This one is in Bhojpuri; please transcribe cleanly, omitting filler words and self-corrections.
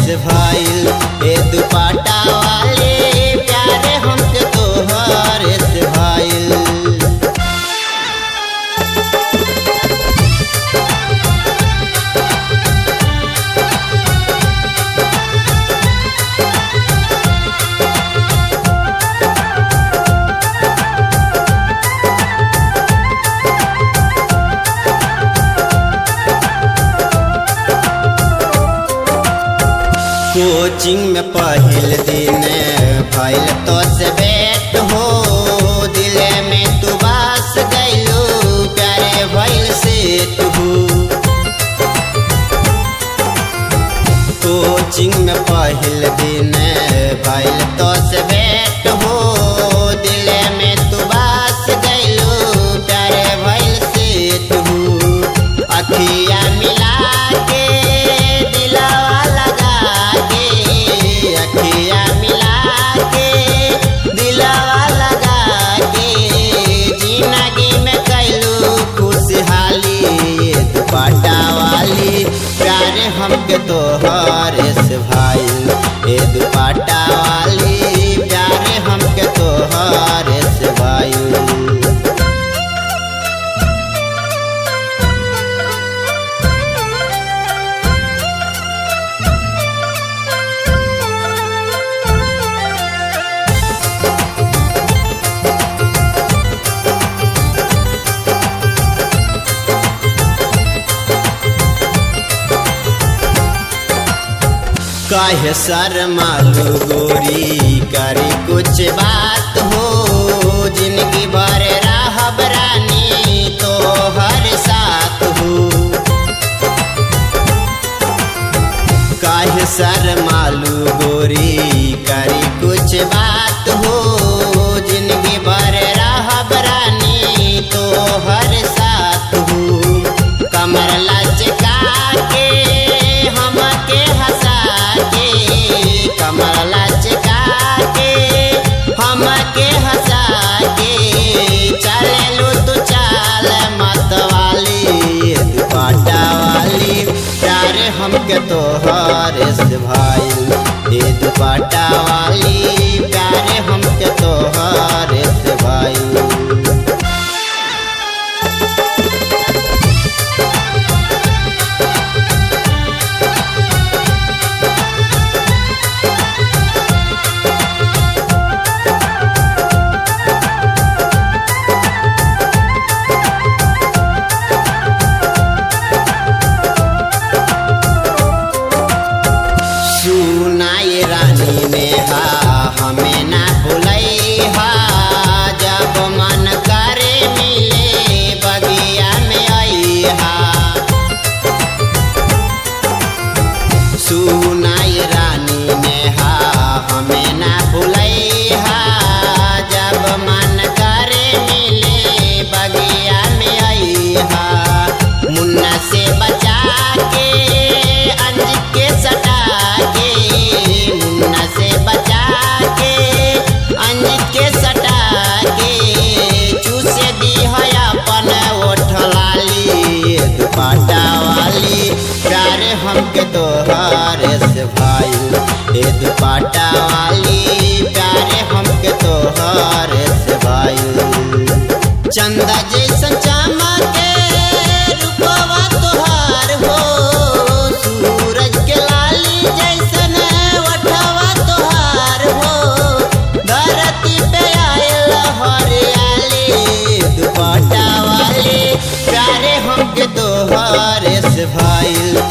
से भाईल ए दुपट्टा वाली प्यारे हमके तोहरे से भाईल। कोचिंग में पहिल दिन भइल तो से भेंट हो, दिले में तू बस गइलू प्यारे भइल से तू। कोचिंग में पहिल दिन भइल तो से भेंट हो, दिले में तू बस गइलू प्यारे भइल से तू। अखिया मिला के दिलवा लगा के, अखिया मिला के दिलवा लगा के, जिंदगी में कैलू खुशहाली दुपट्टा वाली प्यारे हमके तोहरे से भाईल ए दुपट्टा वाली प्यारे हमके तोहरे से भाईल। काहे शर्मालू गोरी करी कुछ बात हो, जिंदगी भर रहब रानी तो हर साथ हो। काहे शर्मालू गोरी करी कुछ बात हो, जिंदगी भर रहब रानी तो हर साथ हो। कमर लचका के हमके हंसा के, कमर लचका के हमके हंसा के, चलेलू तू चाल मत वाली दुपट्टा वाली प्यारे हमके तोहरे से भाईल ए दुपट्टा वाली प्यारे हमके तोहरे से भाईल। सुनाई रानी नेहा हमें ना भुलैहा, जब मन करे मिले बगिया में अइहा। सुनाई रानी नेहा हमें ना भुलैहा, जब मन करे मिले बगिया में अइहा। मुन्ना से बचा के अंजित के सटा के, मुन्ना से बचा के अंजित के सटा के, चूसे दी है अपन ओठ लाली दुपट्टा वाली प्यारे हमके तोहरे से भाईल ए दुपट्टा वाली प्यारे हमके तोहरे से भाईल। चंदा जैसन चमके रूपवा तोहार हो, सूरज के लाली जैसन वठवा तोहार हो, धरती पे आयल हरियाली दुपट्टा वाली प्यारे हमके तोहरे से भाईल